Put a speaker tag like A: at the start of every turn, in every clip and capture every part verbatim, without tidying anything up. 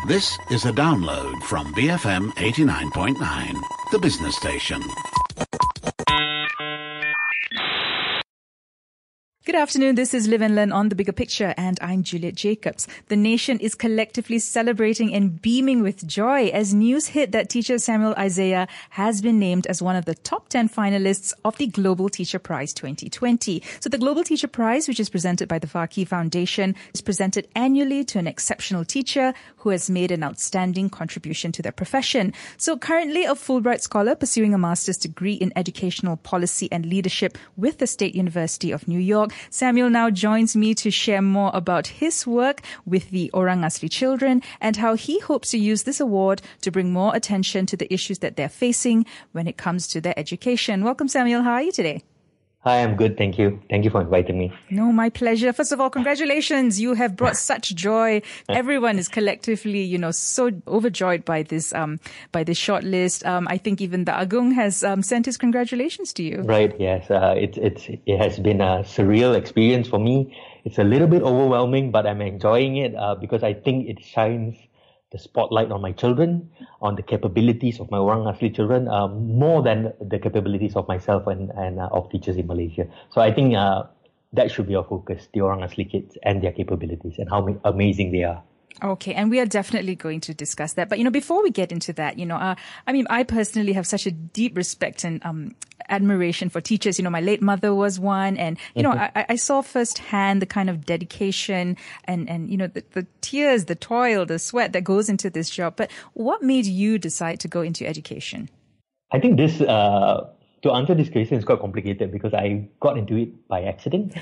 A: This is a download from B F M eighty-nine point nine, the business station.
B: Good afternoon, this is Live and Learn on The Bigger Picture, and I'm Juliet Jacobs. The nation is collectively celebrating and beaming with joy as news hit that teacher Samuel Isaiah has been named as one of the top ten finalists of the Global Teacher Prize twenty twenty. So the Global Teacher Prize, which is presented by the Faki Foundation, is presented annually to an exceptional teacher who has made an outstanding contribution to their profession. So currently a Fulbright scholar pursuing a master's degree in educational policy and leadership with the State University of New York, Samuel now joins me to share more about his work with the Orang Asli children and how he hopes to use this award to bring more attention to the issues that they're facing when it comes to their education. Welcome, Samuel. How are you today?
C: Hi, I'm good. Thank you. Thank you for inviting me.
B: No, my pleasure. First of all, congratulations. You have brought such joy. Everyone is collectively, you know, so overjoyed by this, um, by this short list. Um, I think even the Agung has um, sent his congratulations to you.
C: Right. Yes. Uh, it's, it's, it has been a surreal experience for me. It's a little bit overwhelming, but I'm enjoying it, uh, because I think it shines the spotlight on my children, on the capabilities of my Orang Asli children, uh, more than the capabilities of myself and, and uh, of teachers in Malaysia. So I think uh, that should be our focus, the Orang Asli kids and their capabilities and how amazing they are.
B: Okay, and we are definitely going to discuss that. But, you know, before we get into that, you know, uh, I mean, I personally have such a deep respect and um, admiration for teachers. You know, my late mother was one, and, you know, I, I saw firsthand the kind of dedication and, and you know, the, the tears, the toil, the sweat that goes into this job. But what made you decide to go into education?
C: I think this... Uh... To answer this question is quite complicated because I got into it by accident,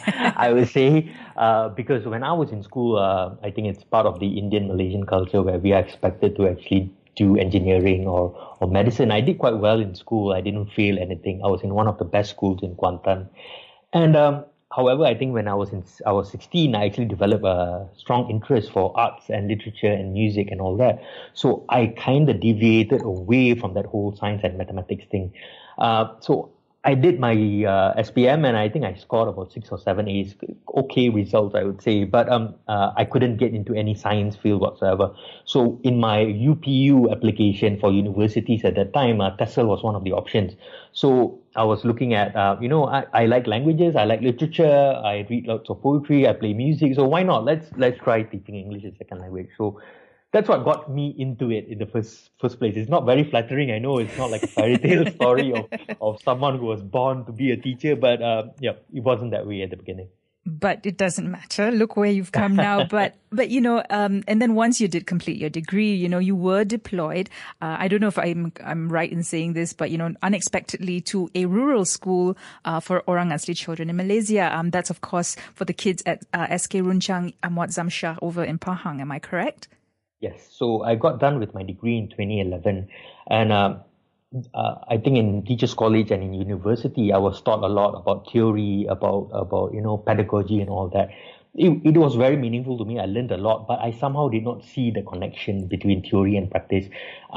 C: I would say, uh, because when I was in school, uh, I think it's part of the Indian Malaysian culture where we are expected to actually do engineering or, or medicine. I did quite well in school. I didn't fail anything. I was in one of the best schools in Kuantan. And um, however, I think when I was in I was sixteen, I actually developed a strong interest for arts and literature and music and all that. So I kind of deviated away from that whole science and mathematics thing. Uh, so I did my uh, S P M and I think I scored about six or seven A's, okay results I would say, but um uh, I couldn't get into any science field whatsoever. So in my U P U application for universities at that time, uh, TESOL was one of the options. So I was looking at, uh, you know, I, I like languages, I like literature, I read lots of poetry, I play music, so why not? Let's let's try teaching English as a second language. So that's what got me into it in the first first place. It's not very flattering. I know it's not like a fairy tale story of, of someone who was born to be a teacher, but uh, yeah, it wasn't that way at the beginning.
B: But it doesn't matter. Look where you've come now. But, but you know, um, and then once you did complete your degree, you know, you were deployed. Uh, I don't know if I'm, I'm right in saying this, but, you know, unexpectedly to a rural school, uh, for Orang Asli children in Malaysia. Um, that's of course for the kids at, uh, S K Runcang Amwat Zamshah over in Pahang. Am I correct?
C: Yes, so I got done with my degree in twenty eleven, and uh, uh, I think in Teachers College and in university, I was taught a lot about theory, about about you know pedagogy and all that. It, it was very meaningful to me. I learned a lot, but I somehow did not see the connection between theory and practice.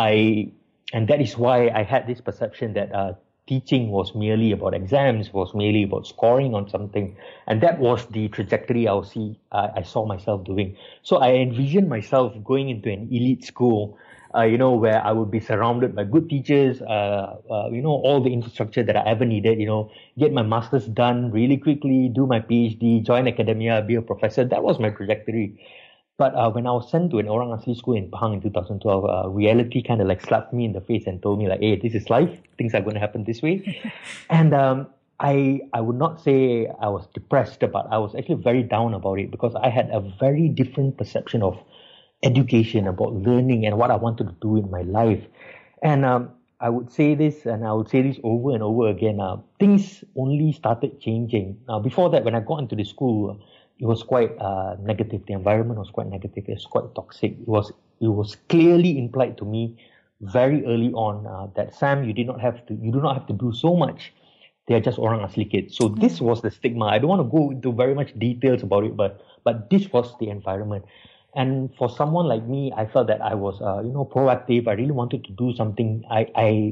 C: I and that is why I had this perception that uh, teaching was merely about exams, was merely about scoring on something. And that was the trajectory I, was see, uh, I saw myself doing. So I envisioned myself going into an elite school, uh, you know, where I would be surrounded by good teachers, uh, uh, you know, all the infrastructure that I ever needed, you know, get my master's done really quickly, do my PhD, join academia, be a professor. That was my trajectory. But uh, when I was sent to an Orang Asli school in Pahang in two thousand twelve, uh, reality kind of like slapped me in the face and told me like, hey, this is life. Things are going to happen this way. and um, I I would not say I was depressed, but I was actually very down about it because I had a very different perception of education, about learning and what I wanted to do in my life. And um, I would say this and I would say this over and over again. Uh, things only started changing. Now, before that, when I got into the school, it was quite uh, negative. The environment was quite negative. It was quite toxic. It was it was clearly implied to me very early on uh, that Sam, you did not have to. You do not have to do so much. They are just Orang Asli kids. So mm-hmm. This was the stigma. I don't want to go into very much details about it, but but this was the environment. And for someone like me, I felt that I was uh, you know proactive. I really wanted to do something. I I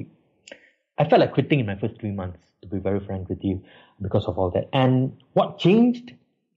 C: I felt like quitting in my first three months, to be very frank with you, because of all that. And what changed?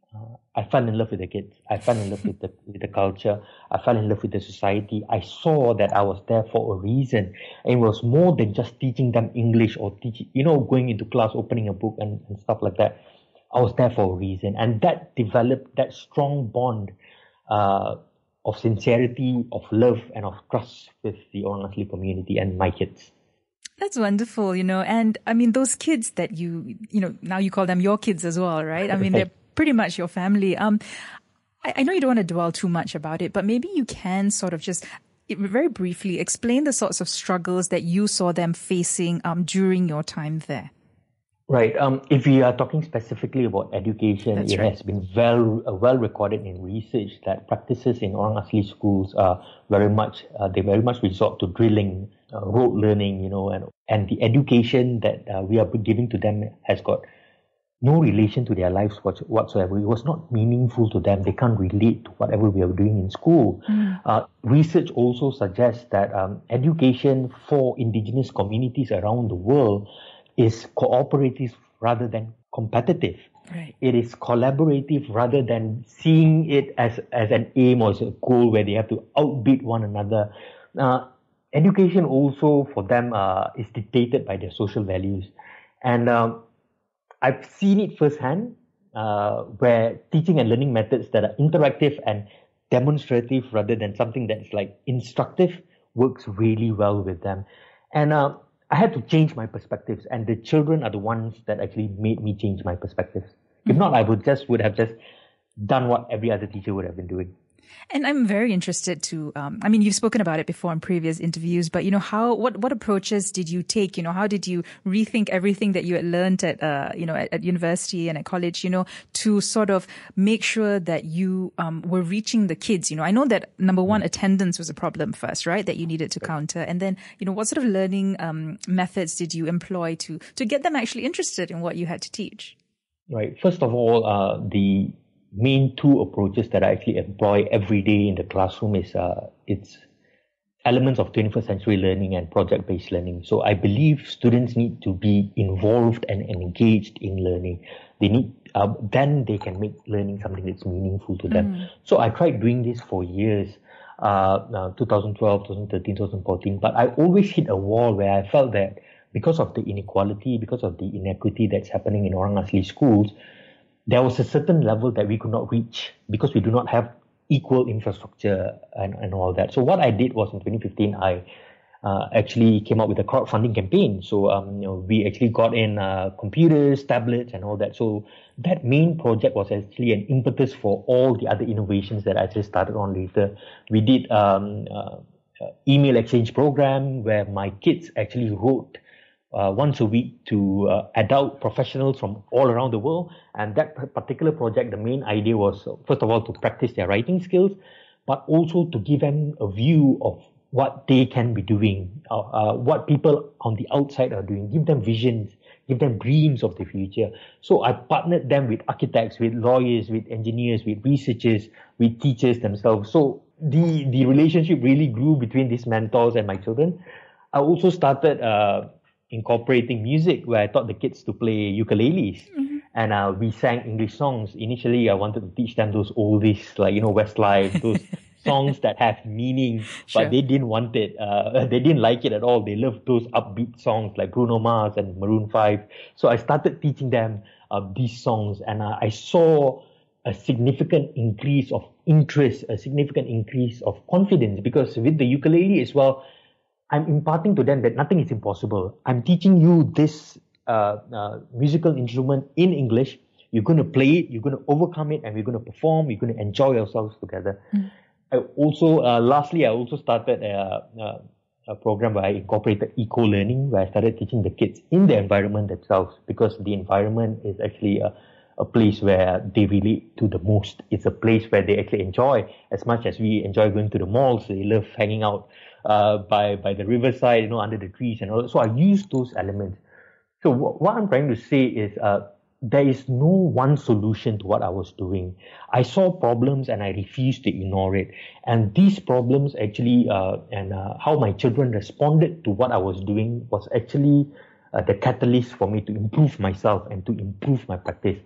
C: uh, I fell in love with the kids. I fell in love with the with the culture. I fell in love with the society. I saw that I was there for a reason. And it was more than just teaching them English or teaching, you know, going into class, opening a book and, and stuff like that. I was there for a reason. And that developed that strong bond uh, of sincerity, of love, and of trust with the Orang Asli community and my kids.
B: That's wonderful, you know, and I mean, those kids that you, you know, now you call them your kids as well, right? I mean, they're pretty much your family. Um, I, I know you don't want to dwell too much about it, but maybe you can sort of just very briefly explain the sorts of struggles that you saw them facing um, during your time there.
C: Right. Um, if we are talking specifically about education,
B: That's
C: it
B: right.
C: has been well uh, well recorded in research that practices in Orang Asli schools are very much uh, they very much resort to drilling, uh, rote learning, you know, and and the education that uh, we are giving to them has got no relation to their lives whatsoever. It was not meaningful to them. They can't relate to whatever we are doing in school. Mm. Uh, research also suggests that um, education for indigenous communities around the world is cooperative rather than competitive.
B: Right.
C: It is collaborative rather than seeing it as, as an aim or as a goal where they have to outbeat one another. Uh, education also for them uh, is dictated by their social values. And um, I've seen it firsthand uh, where teaching and learning methods that are interactive and demonstrative rather than something that's like instructive works really well with them. And uh, I had to change my perspectives, and the children are the ones that actually made me change my perspectives. If not, I would just would have just done what every other teacher would have been doing.
B: And I'm very interested to, um, I mean, you've spoken about it before in previous interviews, but, you know, how, what, what approaches did you take? You know, how did you rethink everything that you had learned at, uh, you know, at, at university and at college, you know, to sort of make sure that you, um, were reaching the kids? You know, I know that number one, attendance was a problem first, right? That you needed to counter. And then, you know, what sort of learning, um, methods did you employ to, to get them actually interested in what you had to teach?
C: Right. First of all, uh, the, main two approaches that I actually employ every day in the classroom is uh, it's elements of twenty-first century learning and project-based learning. So I believe students need to be involved and engaged in learning. They need uh, then they can make learning something that's meaningful to them. Mm. So I tried doing this for years, uh, uh, twenty twelve, twenty thirteen, twenty fourteen, but I always hit a wall where I felt that because of the inequality, because of the inequity that's happening in Orang Asli schools, there was a certain level that we could not reach because we do not have equal infrastructure and, and all that. So what I did was in twenty fifteen, I uh, actually came up with a crowdfunding campaign. So um, you know, we actually got in uh, computers, tablets, and all that. So that main project was actually an impetus for all the other innovations that I just started on later. We did um, uh, uh, email exchange program where my kids actually wrote Uh, once a week to uh, adult professionals from all around the world. And that particular project, the main idea was, first of all, to practice their writing skills, but also to give them a view of what they can be doing, uh, uh, what people on the outside are doing, give them visions, give them dreams of the future. So I partnered them with architects, with lawyers, with engineers, with researchers, with teachers themselves. So the, the relationship really grew between these mentors and my children. I also started uh, incorporating music where I taught the kids to play ukuleles. Mm-hmm. And uh, we sang English songs. Initially, I wanted to teach them those oldies, like, you know, Westlife, those songs that have meaning,
B: sure.
C: but they didn't want it. Uh, they didn't like it at all. They loved those upbeat songs like Bruno Mars and Maroon five. So I started teaching them uh, these songs, and uh, I saw a significant increase of interest, a significant increase of confidence, because with the ukulele as well, I'm imparting to them that nothing is impossible. I'm teaching you this uh, uh, musical instrument in English. You're going to play it, you're going to overcome it, and we're going to perform, you're going to enjoy yourselves together. Mm. I also, uh, lastly, I also started a, a, a program where I incorporated eco-learning, where I started teaching the kids in the environment themselves, because the environment is actually a, a place where they relate to the most. It's a place where they actually enjoy as much as we enjoy going to the malls. They love hanging out Uh, by by the riverside, you know, under the trees and all that. So I use those elements. So w- what I'm trying to say is uh, there is no one solution to what I was doing. I saw problems and I refused to ignore it. And these problems actually, uh, and uh, how my children responded to what I was doing was actually uh, the catalyst for me to improve myself and to improve my practice.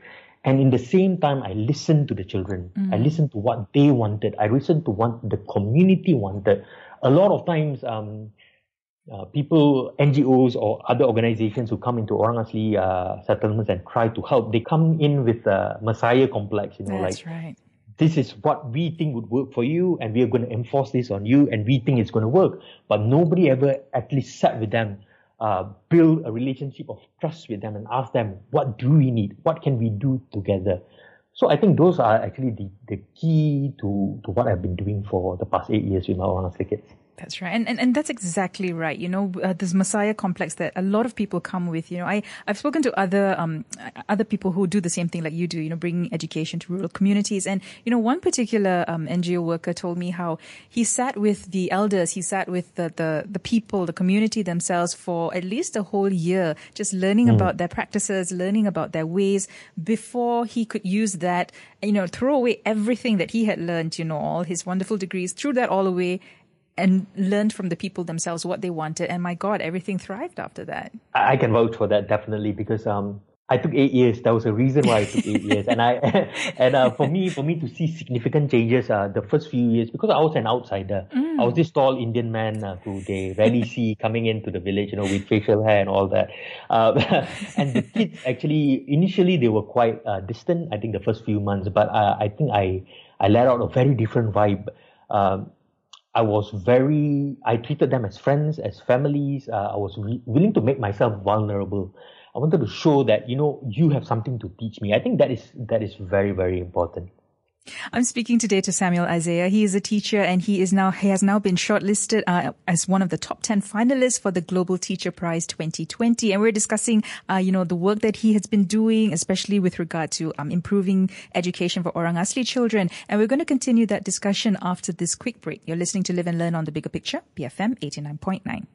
C: And in the same time, I listened to the children. Mm. I listened to what they wanted. I listened to what the community wanted. A lot of times, um, uh, people, N G Os or other organizations who come into Orang Asli uh, settlements and try to help, they come in with a Messiah complex. You know,
B: That's
C: like,
B: right.
C: This is what we think would work for you, and we are going to enforce this on you, and we think it's going to work. But nobody ever actually sat with them, uh, build a relationship of trust with them and ask them, what do we need? What can we do together? So I think those are actually the, the key to, to what I've been doing for the past eight years with my Orang Asli kids.
B: That's right. And, and and that's exactly right. You know, uh, this Messiah complex that a lot of people come with. You know, I, I've spoken to other um other people who do the same thing like you do, you know, bringing education to rural communities. And, you know, one particular um, N G O worker told me how he sat with the elders, he sat with the, the, the people, the community themselves for at least a whole year, just learning mm. about their practices, learning about their ways before he could use that, you know, throw away everything that he had learned, you know, all his wonderful degrees, threw that all away and learned from the people themselves what they wanted. And my God, everything thrived after that.
C: I can vouch for that, definitely, because um, I took eight years. That was a reason why I took eight years. And I and uh, for me, for me to see significant changes, uh, the first few years, because I was an outsider. Mm. I was this tall Indian man uh, who they rarely see coming into the village, you know, with facial hair and all that. Uh, and the kids actually, initially, they were quite uh, distant, I think, the first few months. But uh, I think I, I let out a very different vibe. Um, I was very, I treated them as friends, as families. Uh, I was re- willing to make myself vulnerable. I wanted to show that, you know, you have something to teach me. I think that is, that is very, very important.
B: I'm speaking today to Samuel Isaiah. He is a teacher and he is now, he has now been shortlisted uh, as one of the top ten finalists for the Global Teacher Prize twenty twenty. And we're discussing, uh, you know, the work that he has been doing, especially with regard to um, improving education for Orang Asli children. And we're going to continue that discussion after this quick break. You're listening to Live and Learn on The Bigger Picture, B F M eighty-nine point nine.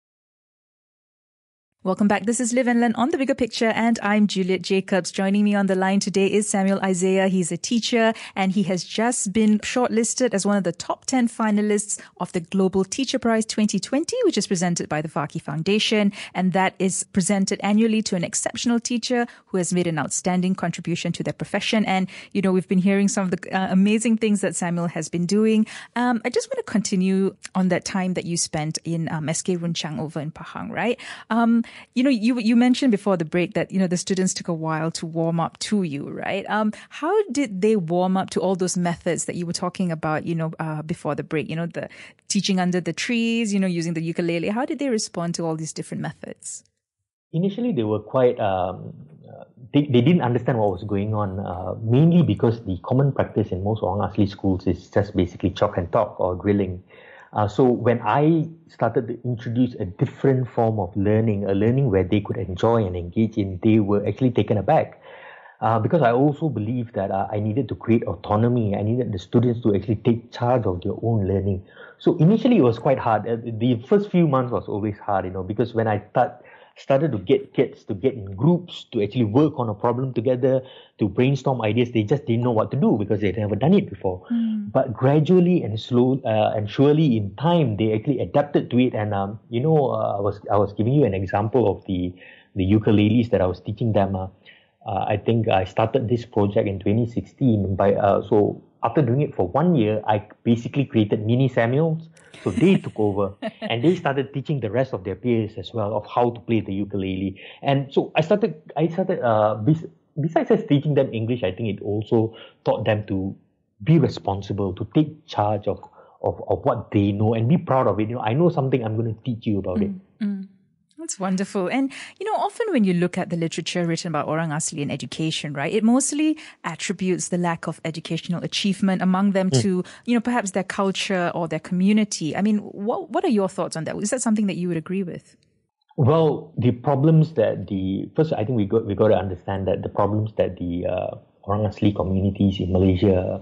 B: Welcome back. This is Live and Learn on The Bigger Picture, and I'm Juliet Jacobs. Joining me on the line today is Samuel Isaiah. He's a teacher, and he has just been shortlisted as one of the top ten finalists of the Global Teacher Prize twenty twenty, which is presented by the Faki Foundation, and that is presented annually to an exceptional teacher who has made an outstanding contribution to their profession. And, you know, we've been hearing some of the uh, amazing things that Samuel has been doing. Um, I just want to continue on that time that you spent in um, S K Runchang over in Pahang, right? Um, You know, you you mentioned before the break that, you know, the students took a while to warm up to you, right? Um, how did they warm up to all those methods that you were talking about, you know, uh, before the break? You know, the teaching under the trees, you know, using the ukulele. How did they respond to all these different methods?
C: Initially, they were quite, um, uh, they, they didn't understand what was going on, uh, mainly because the common practice in most Orang Asli schools is just basically chalk and talk or drilling. Uh, so when I started to introduce a different form of learning, a learning where they could enjoy and engage in, they were actually taken aback. Uh, because I also believed that uh, I needed to create autonomy. I needed the students to actually take charge of their own learning. So initially it was quite hard. Uh, the first few months was always hard, you know, because when I start, started to get kids to get in groups, to actually work on a problem together, to brainstorm ideas, they just didn't know what to do because they'd never done it before. Mm. But gradually and slow uh, and surely in time, they actually adapted to it. And um, you know, uh, I was I was giving you an example of the the ukuleles that I was teaching them. Uh, uh, I think I started this project in twenty sixteen. By uh, so after doing it for one year, I basically created mini Samuels. So they took over and they started teaching the rest of their peers as well of how to play the ukulele. And so I started, I started, uh, bes- besides just teaching them English, I think it also taught them to be responsible, to take charge of, of, of what they know and be proud of it. You know, I know something, I'm going to teach you about
B: mm,
C: it.
B: Mm. That's wonderful. And, you know, often when you look at the literature written about Orang Asli and education, right, it mostly attributes the lack of educational achievement among them mm. to, you know, perhaps their culture or their community. I mean, what what are your thoughts on that? Is that something that you would agree with?
C: Well, the problems that the, first, I think we got, we got to understand that the problems that the uh, Orang Asli communities in Malaysia,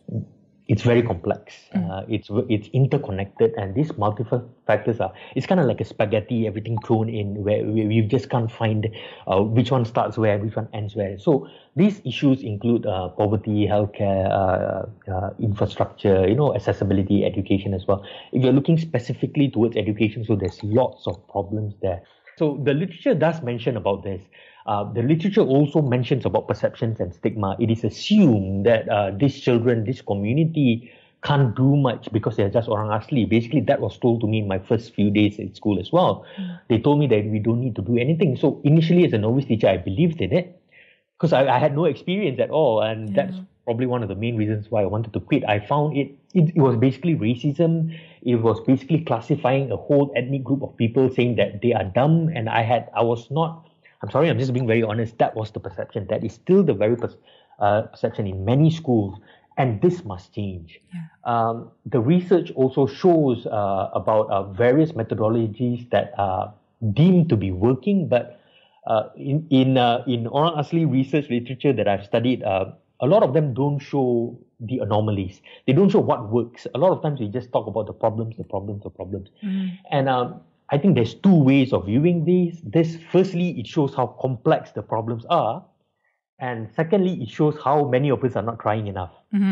C: it's very complex. Mm. Uh, it's it's interconnected, and these multiple factors are. It's kind of like a spaghetti, everything thrown in, where we, we just can't find uh, which one starts where, which one ends where. So these issues include uh, poverty, healthcare, uh, uh, infrastructure, you know, accessibility, education as well. If you're looking specifically towards education, so there's lots of problems there. So the literature does mention about this. Uh, the literature also mentions about perceptions and stigma. It is assumed that uh, these children, this community can't do much because they're just orang asli. Basically, that was told to me in my first few days at school as well. Mm. They told me that we don't need to do anything. So initially, as a novice teacher, I believed in it because I, I had no experience at all. And yeah. that's probably one of the main reasons why I wanted to quit. I found it, it, it was basically racism. It was basically classifying a whole ethnic group of people, saying that they are dumb. And I had, I was not, I'm sorry, I'm just being very honest. That was the perception. That is still the very per- uh, perception in many schools. And this must change. Yeah. Um, the research also shows uh, about uh, various methodologies that are deemed to be working, but uh, in in uh, in Orang Asli research literature that I've studied, uh, a lot of them don't show the anomalies. They don't show what works. A lot of times we just talk about the problems, the problems, the problems. Mm. And um, I think there's two ways of viewing these. This, firstly, it shows how complex the problems are. And secondly, it shows how many of us are not trying enough.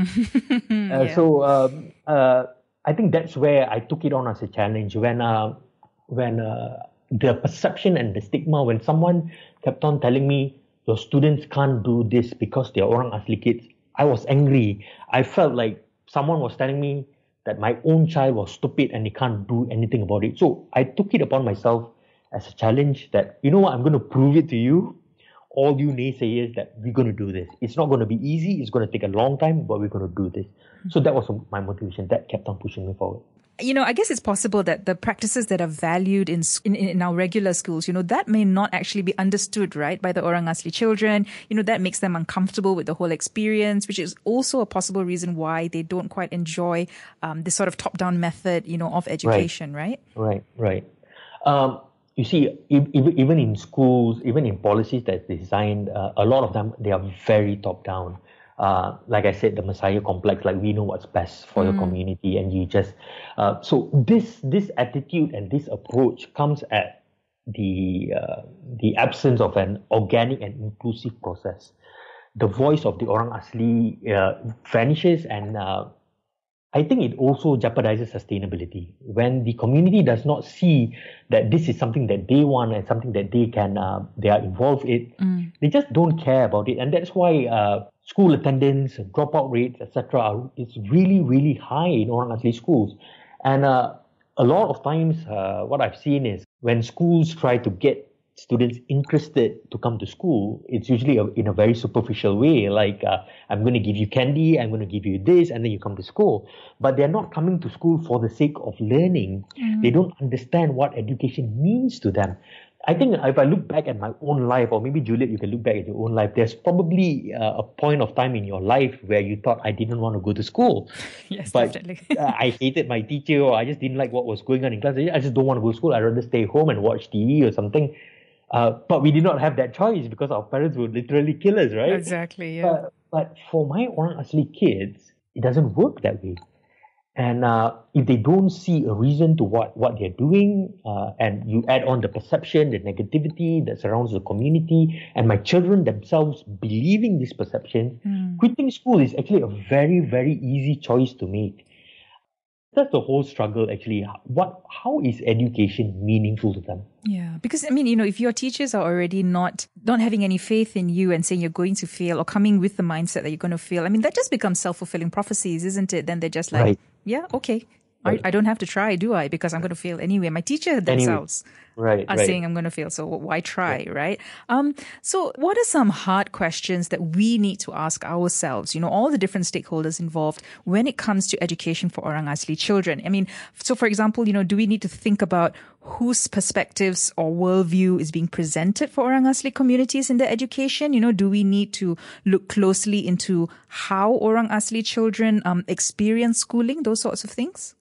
C: Mm-hmm. uh, yeah. So um, uh, I think that's where I took it on as a challenge. When uh, when uh, the perception and the stigma, when someone kept on telling me, your students can't do this because they're Orang Asli kids, I was angry. I felt like someone was telling me that my own child was stupid and they can't do anything about it. So I took it upon myself as a challenge that, you know what, I'm going to prove it to you, all you naysayers, that we're going to do this. It's not going to be easy. It's going to take a long time, but we're going to do this. So that was my motivation. That kept on pushing me forward.
B: You know, I guess it's possible that the practices that are valued in, in in our regular schools, you know, that may not actually be understood, right, by the Orang Asli children. You know, that makes them uncomfortable with the whole experience, which is also a possible reason why they don't quite enjoy um, this sort of top-down method, you know, of education, right?
C: Right, right. right. Um, you see, even even in schools, even in policies that's designed, uh, a lot of them, they are very top-down. Uh, like I said, the Messiah complex, like we know what's best for mm. the community, and you just uh, so this this attitude and this approach comes at the uh, the absence of an organic and inclusive process. The voice of the Orang Asli uh, vanishes, and uh, I think it also jeopardizes sustainability when the community does not see that this is something that they want and something that they can uh, they are involved in. Mm. They just don't care about it, and that's why. Uh, School attendance, dropout rates, et cetera, is really, really high in Orang Asli schools. And uh, a lot of times, uh, what I've seen is when schools try to get students interested to come to school, it's usually a, in a very superficial way. Like, uh, I'm going to give you candy, I'm going to give you this, and then you come to school. But they're not coming to school for the sake of learning. Mm-hmm. They don't understand what education means to them. I think if I look back at my own life, or maybe Juliet, you can look back at your own life, there's probably uh, a point of time in your life where you thought, I didn't want to go to school.
B: Yes,
C: but,
B: definitely.
C: uh, I hated my teacher, or I just didn't like what was going on in class. I just don't want to go to school. I'd rather stay home and watch T V or something. Uh, but we did not have that choice because our parents would literally kill us, right?
B: Exactly, yeah.
C: But, but for my Orang Asli kids, it doesn't work that way. And uh, if they don't see a reason to what, what they're doing, uh, and you add on the perception, the negativity that surrounds the community, and my children themselves believing this perception, mm. quitting school is actually a very, very easy choice to make. That's the whole struggle, actually. What, how is education meaningful to them?
B: Yeah, because, I mean, you know, if your teachers are already not, not having any faith in you and saying you're going to fail, or coming with the mindset that you're going to fail, I mean, that just becomes self-fulfilling prophecies, isn't it? Then they're just like, right. yeah, okay. Right. I, I don't have to try, do I? Because I'm going to fail anyway. My teacher themselves
C: anyway. right,
B: are
C: right.
B: saying I'm going to fail, so why try, right. right? Um, so what are some hard questions that we need to ask ourselves, you know, all the different stakeholders involved when it comes to education for Orang Asli children? I mean, so for example, you know, do we need to think about whose perspectives or worldview is being presented for Orang Asli communities in their education? You know, do we need to look closely into how Orang Asli children um, experience schooling, those sorts of things?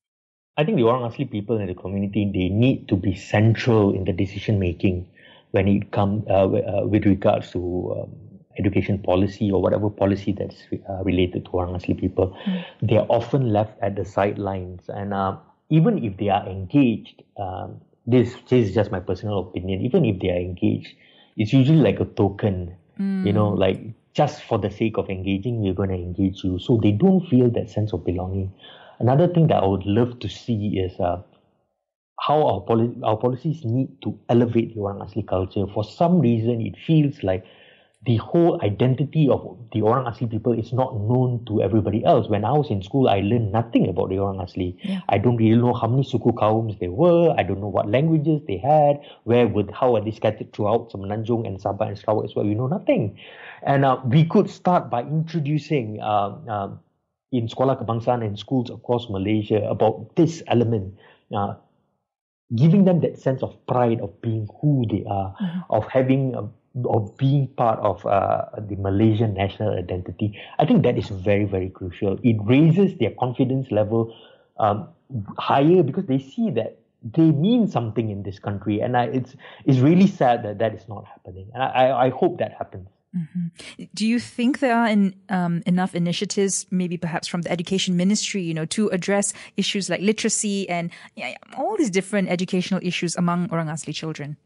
C: I think the Orang Asli people in the community, they need to be central in the decision making when it comes uh, uh, with regards to um, education policy or whatever policy that's uh, related to Orang Asli people. Mm. They are often left at the sidelines, and uh, even if they are engaged, um, this, this is just my personal opinion, even if they are engaged, it's usually like a token, mm. you know, like just for the sake of engaging, we're going to engage you. So they don't feel that sense of belonging. Another thing that I would love to see is uh, how our, poli- our policies need to elevate the Orang Asli culture. For some reason, it feels like the whole identity of the Orang Asli people is not known to everybody else. When I was in school, I learned nothing about the Orang Asli.
B: Yeah.
C: I don't really know how many suku kaums there were. I don't know what languages they had. Where would how are they scattered throughout Semenanjung and Sabah and Sarawak as well? We know nothing. And uh, we could start by introducing uh, uh, in Sekolah Kebangsaan and schools across Malaysia about this element. Uh, giving them that sense of pride of being who they are, mm-hmm. of having a of being part of uh, the Malaysian national identity. I think that is very, very crucial. It raises their confidence level um, higher because they see that they mean something in this country. And I, it's it's really sad that that is not happening. And I, I hope that happens.
B: Mm-hmm. Do you think there are in, um, enough initiatives, maybe perhaps from the education ministry, you know, to address issues like literacy and yeah, all these different educational issues among Orang Asli children?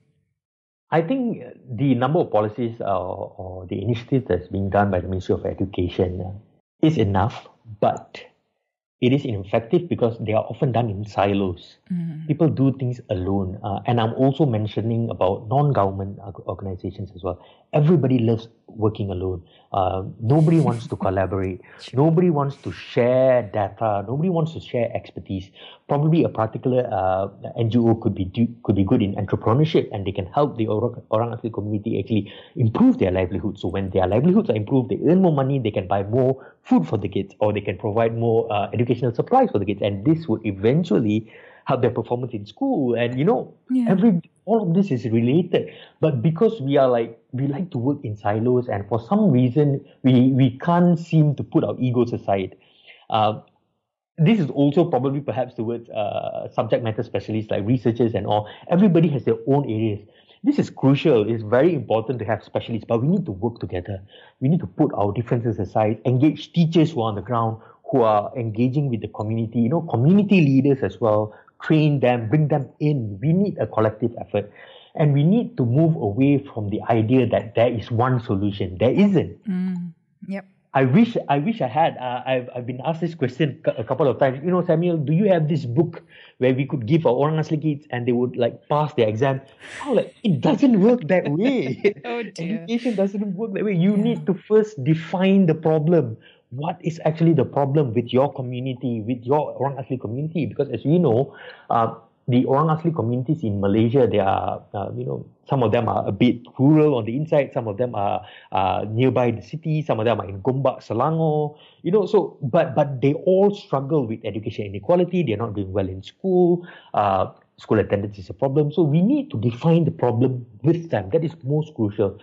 C: I think the number of policies uh, or the initiatives that's being done by the Ministry of Education uh, is enough, but it is ineffective because they are often done in silos. Mm. People do things alone. Uh, and I'm also mentioning about non-government organizations as well. Everybody loves working alone. Uh, nobody wants to collaborate. Nobody wants to share data. Nobody wants to share expertise. Probably a particular uh, N G O could be do, could be good in entrepreneurship, and they can help the Orang, Orang Asli community actually improve their livelihood. So when their livelihoods are improved, they earn more money, they can buy more food for the kids, or they can provide more uh, educational supplies for the kids, and this would eventually help their performance in school. And you know, yeah. every all of this is related. But because we are like we like to work in silos, and for some reason we we can't seem to put our egos aside. Uh, this is also probably perhaps towards uh, subject matter specialists like researchers and all. Everybody has their own areas. This is crucial. It's very important to have specialists, but we need to work together. We need to put our differences aside, engage teachers who are on the ground, who are engaging with the community, you know, community leaders as well, train them, bring them in. We need a collective effort. And we need to move away from the idea that there is one solution. There isn't.
B: Mm, yep.
C: I wish I wish I had. Uh, I've I've been asked this question a couple of times. You know, Samuel, do you have this book where we could give our Orang Asli kids and they would like pass their exam? Oh, like it doesn't work that way.
B: Oh dear.
C: Education doesn't work that way. You yeah. need to first define the problem. What is actually the problem with your community, with your Orang Asli community? Because as we know, uh, the Orang Asli communities in Malaysia, they are, uh, you know, some of them are a bit rural on the inside, some of them are uh, nearby the city, some of them are in Gombak, Selangor, you know, so, but but they all struggle with education inequality, they're not doing well in school, uh, school attendance is a problem, so we need to define the problem with them. That is most crucial.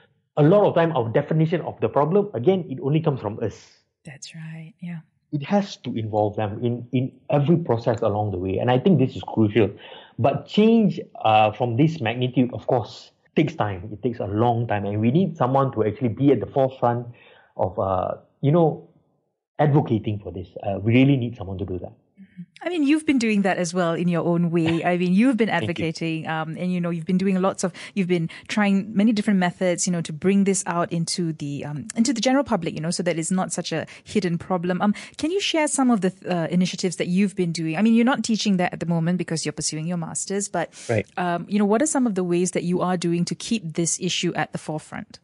C: A lot of time, our definition of the problem, again, it only comes from us.
B: That's right, yeah.
C: It has to involve them in, in every process along the way. And I think this is crucial. But change uh, from this magnitude, of course, takes time. It takes a long time. And we need someone to actually be at the forefront of, uh, you know, advocating for this. Uh, we really need someone to do that.
B: I mean, you've been doing that as well in your own way. I mean, you've been advocating, you. um, and you know, you've been doing lots of, you've been trying many different methods, you know, to bring this out into the, um, into the general public, you know, so that it's not such a hidden problem. Um, can you share some of the uh, initiatives that you've been doing? I mean, you're not teaching that at the moment because you're pursuing your master's, but,
C: right.
B: um, you know, what are some of the ways that you are doing to keep this issue at the forefront?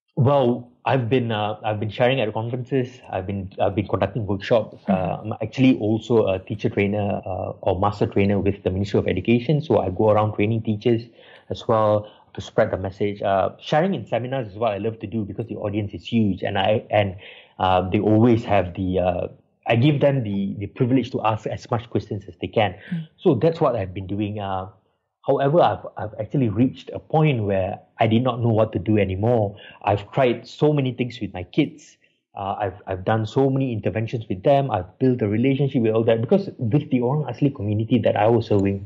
C: Well, I've been uh, I've been sharing at conferences. I've been I've been conducting workshops. Mm-hmm. Uh, I'm actually also a teacher trainer uh, or master trainer with the Ministry of Education. So I go around training teachers as well to spread the message. Uh, sharing in seminars is what I love to do because the audience is huge, and I and uh, they always have the. Uh, I give them the the privilege to ask as much questions as they can. Mm-hmm. So that's what I've been doing. Uh, However, I've, I've actually reached a point where I did not know what to do anymore. I've tried so many things with my kids. Uh, I've I've done so many interventions with them. I've built a relationship with all that. Because with the Orang Asli community that I was serving,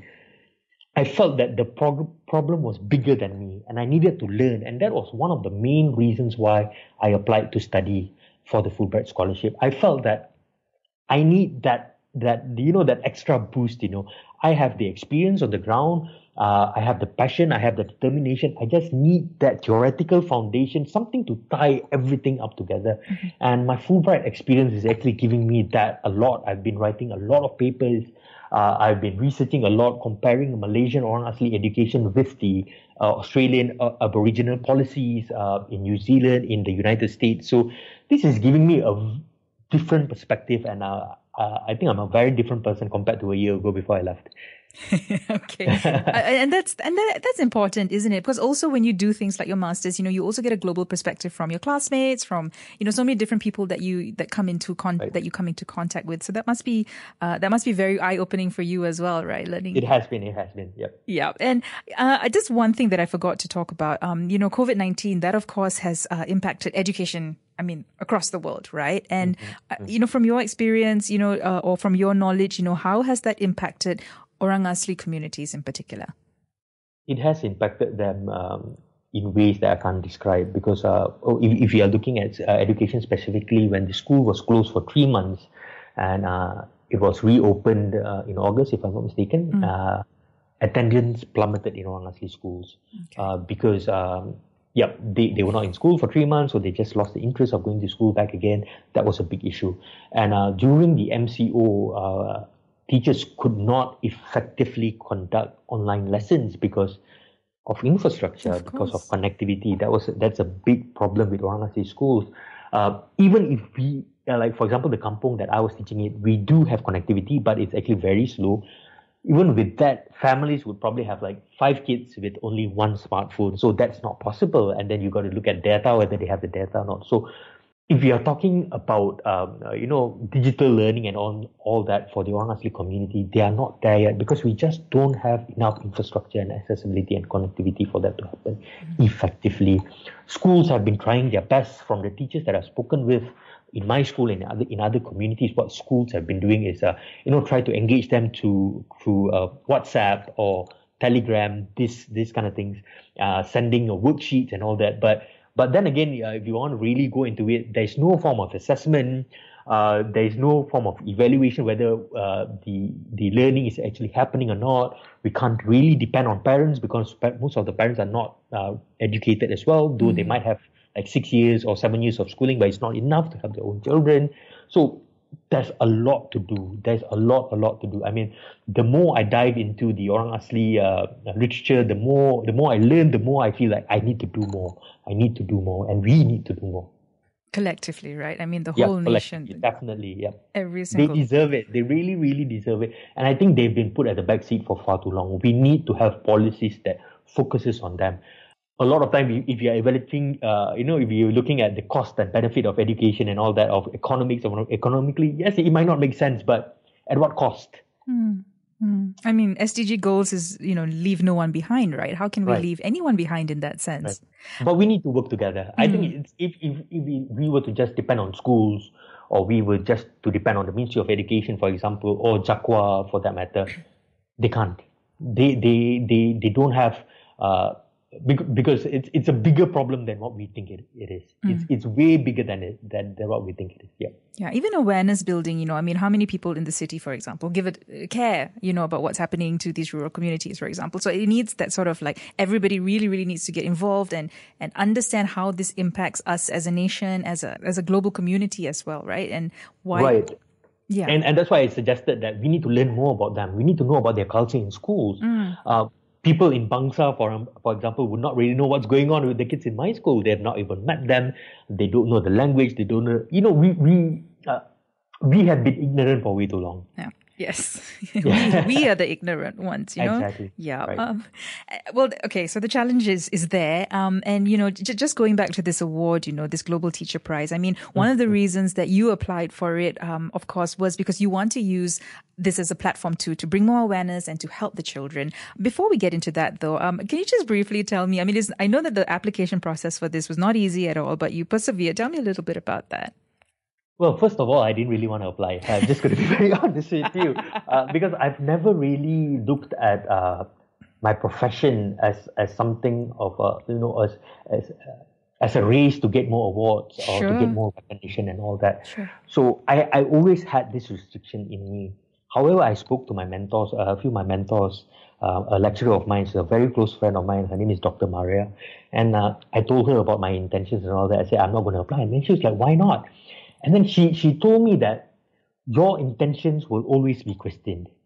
C: I felt that the prog- problem was bigger than me and I needed to learn. And that was one of the main reasons why I applied to study for the Fulbright Scholarship. I felt that I need that, that you know, that extra boost, you know. I have the experience on the ground. Uh, I have the passion, I have the determination. I just need that theoretical foundation, something to tie everything up together. Mm-hmm. And my Fulbright experience is actually giving me that a lot. I've been writing a lot of papers. Uh, I've been researching a lot, comparing Malaysian Orang Asli education with the uh, Australian uh, Aboriginal policies uh, in New Zealand, in the United States. So this is giving me a v- different perspective, and uh, uh, I think I'm a very different person compared to a year ago before I left.
B: Okay. Uh, and that's and that, that's important, isn't it? Because also when you do things like your masters, you know, you also get a global perspective from your classmates, from, you know, so many different people that you that come into con-
C: Right.
B: that you come into contact with. So that must be uh, that must be very eye-opening for you as well, right? Learning.
C: It has been, it has been, yep.
B: Yeah. And uh, just one thing that I forgot to talk about, um, you know, COVID nineteen, that of course has uh, impacted education, I mean, across the world, right? And, mm-hmm. uh, you know, from your experience, you know, uh, or from your knowledge, you know, how has that impacted Orang Asli communities in particular?
C: It has impacted them um, in ways that I can't describe, because uh, oh, if, if you are looking at uh, education specifically, when the school was closed for three months and uh, it was reopened uh, in August, if I'm not mistaken, mm. uh, attendance plummeted in Orang Asli schools okay. uh, because um, yeah, they, they were not in school for three months, so they just lost the interest of going to school back again. That was a big issue. And uh, during the M C O, uh, teachers could not effectively conduct online lessons because of infrastructure,
B: of
C: because of connectivity. That was that's a big problem with Orang Asli schools. Uh, even if we, uh, like for example, the kampung that I was teaching in, we do have connectivity, but it's actually very slow. Even with that, families would probably have like five kids with only one smartphone. So that's not possible. And then you got to look at data, whether they have the data or not. So if we are talking about, um, uh, you know, digital learning and all, all that for the Orang Asli community, they are not there yet because we just don't have enough infrastructure and accessibility and connectivity for that to happen mm-hmm. effectively. Schools have been trying their best. From the teachers that I've spoken with in my school and in other, in other communities, what schools have been doing is, uh, you know, try to engage them to through uh, WhatsApp or Telegram, this this kind of things, uh, sending a worksheet and all that. But But then again, uh, if you want to really go into it, there's no form of assessment. Uh, there's no form of evaluation whether uh, the the learning is actually happening or not. We can't really depend on parents because pa- most of the parents are not uh, educated as well, though mm-hmm. they might have like six years or seven years of schooling, but it's not enough to have their own children. So there's a lot to do. There's a lot, a lot to do. I mean, the more I dive into the Orang Asli uh, literature, the more, the more I learn, the more I feel like I need to do more. I need to do more, and we need to do more.
B: Collectively, right? I mean, the
C: yeah,
B: whole nation.
C: Definitely, yeah.
B: Every single.
C: They deserve it. They really, really deserve it. And I think they've been put at the back seat for far too long. We need to have policies that focuses on them. A lot of time, if you are evaluating, uh, you know, if you're looking at the cost and benefit of education and all that, of economics, of economically, yes, it might not make sense, but at what cost?
B: Hmm. Hmm. I mean, S D G goals is, you know, leave no one behind, right? How can we
C: right.
B: leave anyone behind in that sense?
C: Right. But we need to work together. Mm. I think it's, if, if, if we, we were to just depend on schools, or we were just to depend on the Ministry of Education, for example, or JAKWA for that matter, they can't. They, they, they, they don't have... Uh, because it's it's a bigger problem than what we think it, it is. Mm. It's it's way bigger than it than, than what we think it is. Yeah.
B: Yeah. Even awareness building, you know, I mean, how many people in the city, for example, give it care, you know, about what's happening to these rural communities, for example. So it needs that sort of like everybody really, really needs to get involved and and understand how this impacts us as a nation, as a as a global community as well, right? And why.
C: Right.
B: Yeah.
C: And and that's why I suggested that we need to learn more about them. We need to know about their culture in schools. Mm. Uh, People in Bangsa, for for example, would not really know what's going on with the kids in my school. They have not even met them. They don't know the language. They don't know. You know, we we uh, we have been ignorant for way too long.
B: Yeah. Yes. we, we are the ignorant ones, you know?
C: Exactly.
B: Yeah.
C: Right.
B: Um, well, okay. So the challenge is, is there. Um, and, you know, j- just going back to this award, you know, this Global Teacher Prize. I mean, one mm-hmm. of the reasons that you applied for it, um, of course, was because you want to use this as a platform to, to bring more awareness and to help the children. Before we get into that, though, um, can you just briefly tell me, I mean, I know that the application process for this was not easy at all, but you persevered. Tell me a little bit about that.
C: Well, first of all, I didn't really want to apply. I'm just going to be very honest with you, uh, because I've never really looked at uh, my profession as as something of a, you know, as as as a race to get more awards or
B: sure.
C: to get more recognition and all that.
B: Sure.
C: So I, I always had this restriction in me. However, I spoke to my mentors, uh, a few of my mentors. Uh, a lecturer of mine, she's a very close friend of mine. Her name is Doctor Maria, and uh, I told her about my intentions and all that. I said I'm not going to apply, and then she was like, "Why not?" And then she, she told me that your intentions will always be questioned.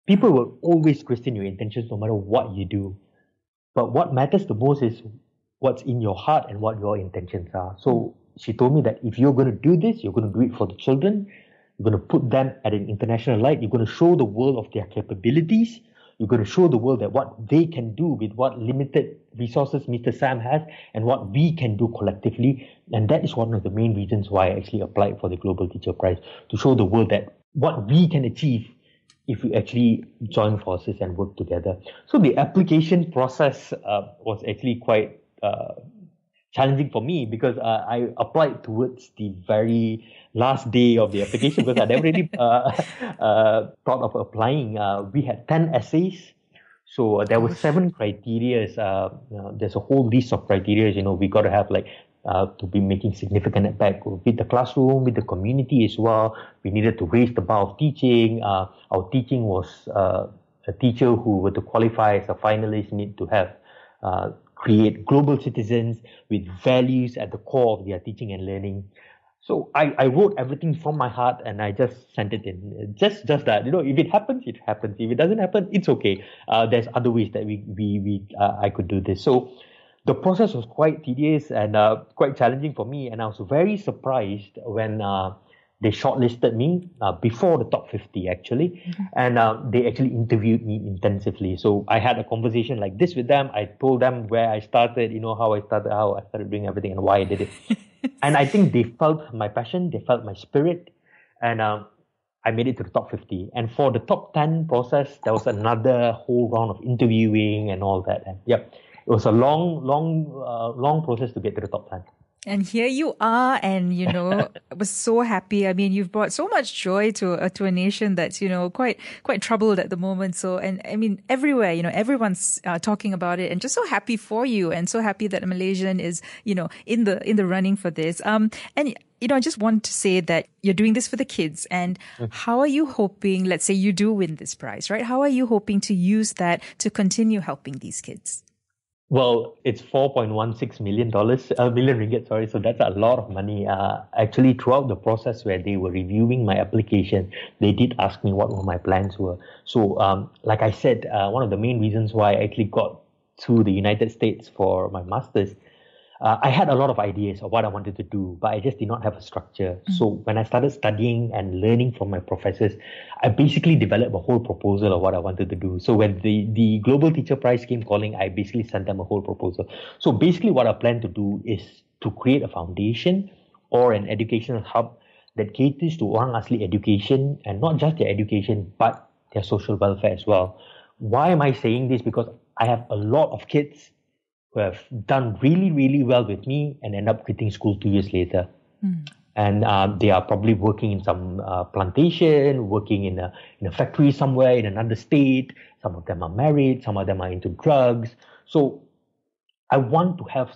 C: People will always question your intentions no matter what you do. But what matters the most is what's in your heart and what your intentions are. So she told me that if you're going to do this, you're going to do it for the children. You're going to put them at an international light. You're going to show the world of their capabilities. You're going to show the world that what they can do with what limited resources Mister Sam has and what we can do collectively. And that is one of the main reasons why I actually applied for the Global Teacher Prize, to show the world that what we can achieve if we actually join forces and work together. So the application process uh, was actually quite uh, challenging for me, because uh, I applied towards the very last day of the application, because I never really uh, uh, thought of applying. Uh, we had ten essays. So uh, there were seven criteria. Uh, uh, there's a whole list of criteria. You know, we got to have like uh, to be making significant impact with the classroom, with the community as well. We needed to raise the bar of teaching. Uh, our teaching was uh, a teacher who were to qualify as a finalist need to have uh, create global citizens with values at the core of their teaching and learning. So I, I wrote everything from my heart and I just sent it in. Just just that, you know, if it happens, it happens. If it doesn't happen, it's okay. Uh, there's other ways that we we we uh, I could do this. So the process was quite tedious and uh, quite challenging for me. And I was very surprised when uh, they shortlisted me uh, before the top fifty actually, mm-hmm. and uh, they actually interviewed me intensively. So I had a conversation like this with them. I told them where I started, you know, how I started, how I started doing everything, and why I did it. And I think they felt my passion, they felt my spirit, and um, I made it to the top fifty. And for the top ten process, there was another whole round of interviewing and all that. And yep, it was a long, long, uh, long process to get to the top ten.
B: And here you are, and you know, I was so happy. I mean, you've brought so much joy to uh, to a nation that's, you know, quite quite troubled at the moment. So, and I mean, everywhere, you know, everyone's uh, talking about it, and just so happy for you, and so happy that a Malaysian is, you know, in the in the running for this. Um, and you know, I just want to say that you're doing this for the kids. And how are you hoping? Let's say you do win this prize, right? How are you hoping to use that to continue helping these kids?
C: Well, it's four point one six million dollars, a uh, million ringgit, sorry. So that's a lot of money. Uh, actually, throughout the process where they were reviewing my application, they did ask me what were my plans were. So, um, like I said, uh, one of the main reasons why I actually got to the United States for my master's, Uh, I had a lot of ideas of what I wanted to do, but I just did not have a structure. Mm-hmm. So when I started studying and learning from my professors, I basically developed a whole proposal of what I wanted to do. So when the, the Global Teacher Prize came calling, I basically sent them a whole proposal. So basically what I plan to do is to create a foundation or an educational hub that caters to Orang Asli education, and not just their education, but their social welfare as well. Why am I saying this? Because I have a lot of kids who have done really, really well with me and end up quitting school two years later. Mm. And um, they are probably working in some uh, plantation, working in a, in a factory somewhere in another state. Some of them are married, some of them are into drugs. So I want to have,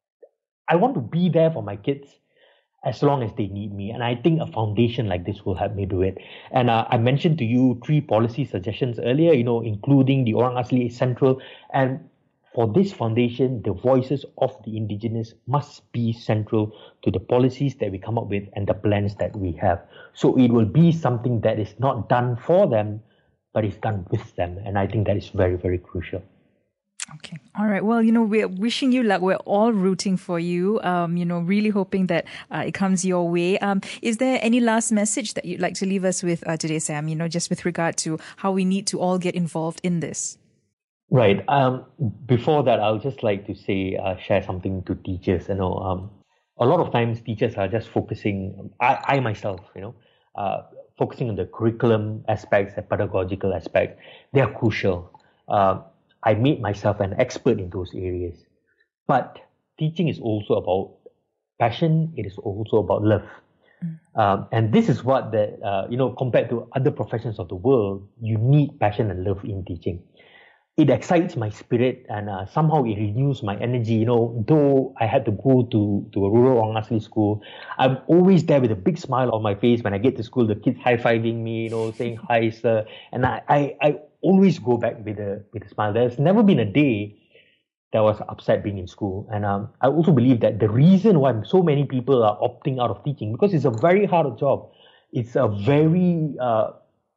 C: I want to be there for my kids as long as they need me. And I think a foundation like this will help me do it. And uh, I mentioned to you three policy suggestions earlier, you know, including the Orang Asli Central. And for this foundation, the voices of the indigenous must be central to the policies that we come up with and the plans that we have. So it will be something that is not done for them, but is done with them. And I think that is very, very crucial.
B: Okay. All right. Well, you know, we're wishing you luck. We're all rooting for you, um, you know, really hoping that uh, it comes your way. Um, is there any last message that you'd like to leave us with uh, today, Sam, you know, just with regard to how we need to all get involved in this?
C: Right. Um, before that, I'll just like to say, uh, share something to teachers. You know, um, a lot of times teachers are just focusing, I, I myself, you know, uh, focusing on the curriculum aspects, the pedagogical aspects. They are crucial. Uh, I made myself an expert in those areas. But teaching is also about passion. It is also about love. Mm. Um, and this is what the, uh, you know, compared to other professions of the world, you need passion and love in teaching. It excites my spirit, and uh, somehow it renews my energy. You know, though I had to go to, to a rural Orang Asli school, I'm always there with a big smile on my face when I get to school. The kids high-fiving me, you know, saying hi, sir. And I, I, I always go back with a with a smile. There's never been a day that I was upset being in school. And um, I also believe that the reason why so many people are opting out of teaching, because it's a very hard job. It's a very uh,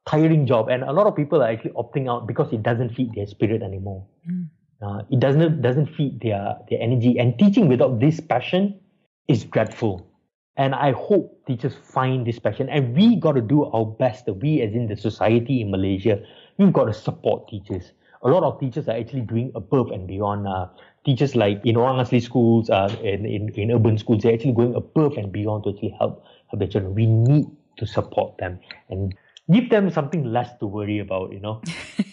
C: tiring job, and a lot of people are actually opting out because it doesn't feed their spirit anymore. Mm. Uh, it doesn't doesn't feed their their energy, and teaching without this passion is dreadful. And I hope teachers find this passion, and we got to do our best. We, as in the society in Malaysia, we've got to support teachers. A lot of teachers are actually doing above and beyond. Uh, teachers like in Orang Asli schools, uh, in, in in urban schools, they're actually going above and beyond to actually help help the children. We need to support them and give them something less to worry about, you know.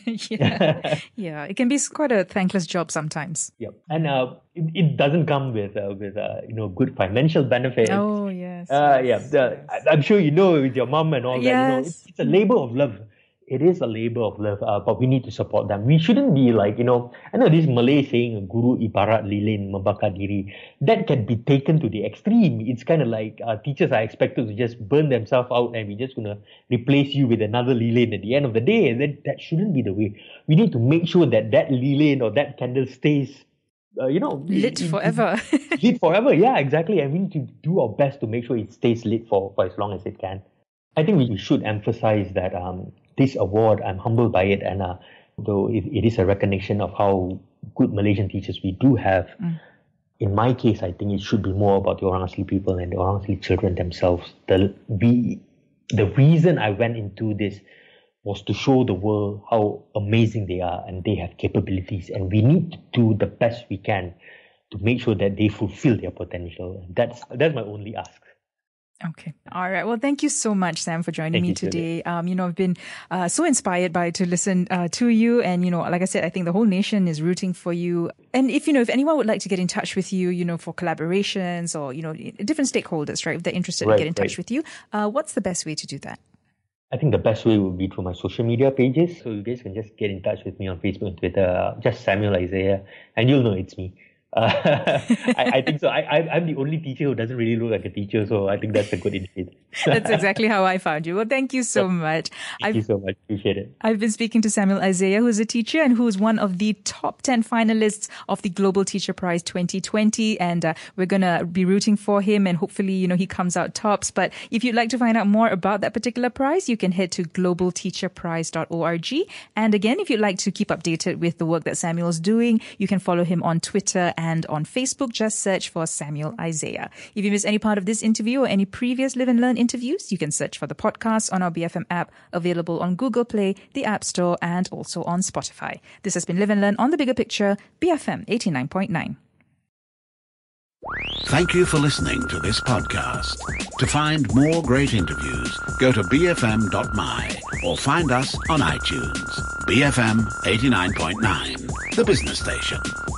B: yeah, yeah. It can be quite a thankless job sometimes.
C: Yeah, and uh, it, it doesn't come with uh, with uh, you know good financial benefits.
B: Oh yes.
C: Uh,
B: yes,
C: yeah, the,
B: yes.
C: I, I'm sure you know with your mom and all that.
B: Yes.
C: You know, it's, it's a labor of love. It is a labor of love, uh, but we need to support them. We shouldn't be like, you know, I know this Malay saying, guru ibarat lilin membakar diri. That can be taken to the extreme. It's kind of like uh, teachers are expected to just burn themselves out and we're just going to replace you with another lilin at the end of the day. And that, that shouldn't be the way. We need to make sure that that lilin or that candle stays, uh, you know,
B: lit it, forever.
C: It, lit forever, yeah, exactly. And we need to do our best to make sure it stays lit for, for as long as it can. I think we should emphasize that um, this award, I'm humbled by it, and uh, though it, it is a recognition of how good Malaysian teachers we do have, mm. in my case, I think it should be more about the Orang Asli people and the Orang Asli children themselves. The, we, the reason I went into this was to show the world how amazing they are and they have capabilities, and we need to do the best we can to make sure that they fulfill their potential. That's, that's my only ask.
B: Okay. All right. Well, thank you so much, Sam, for joining
C: thank
B: me
C: you,
B: today. Um, you know, I've been uh, so inspired by to listen uh, to you. And, you know, like I said, I think the whole nation is rooting for you. And if, you know, if anyone would like to get in touch with you, you know, for collaborations or, you know, different stakeholders, right, if they're interested
C: right,
B: in getting in
C: right.
B: touch with you, uh, what's the best way to do that?
C: I think the best way would be through my social media pages. So you guys can just get in touch with me on Facebook and Twitter, just Samuel Isaiah, and you'll know it's me. Uh, I, I think so. I, I, I'm the only teacher who doesn't really look like a teacher, so I think that's a good indicator.
B: That's exactly how I found you. Well, thank you so much.
C: Thank I've, you so much. Appreciate it.
B: I've been speaking to Samuel Isaiah, who's a teacher and who's one of the top ten finalists of the Global Teacher Prize twenty twenty. And uh, we're going to be rooting for him, and hopefully, you know, he comes out tops. But if you'd like to find out more about that particular prize, you can head to global teacher prize dot org. And again, if you'd like to keep updated with the work that Samuel's doing, you can follow him on Twitter and on Facebook. Just search for Samuel Isaiah. If you miss any part of this interview or any previous Live and Learn interviews, you can search for the podcast on our B F M app, available on Google Play, the App Store, and also on Spotify. This has been Live and Learn on The Bigger Picture, B F M eighty-nine point nine.
A: Thank you for listening to this podcast. To find more great interviews, go to b f m dot m y or find us on iTunes. B F M eighty-nine point nine, the business station.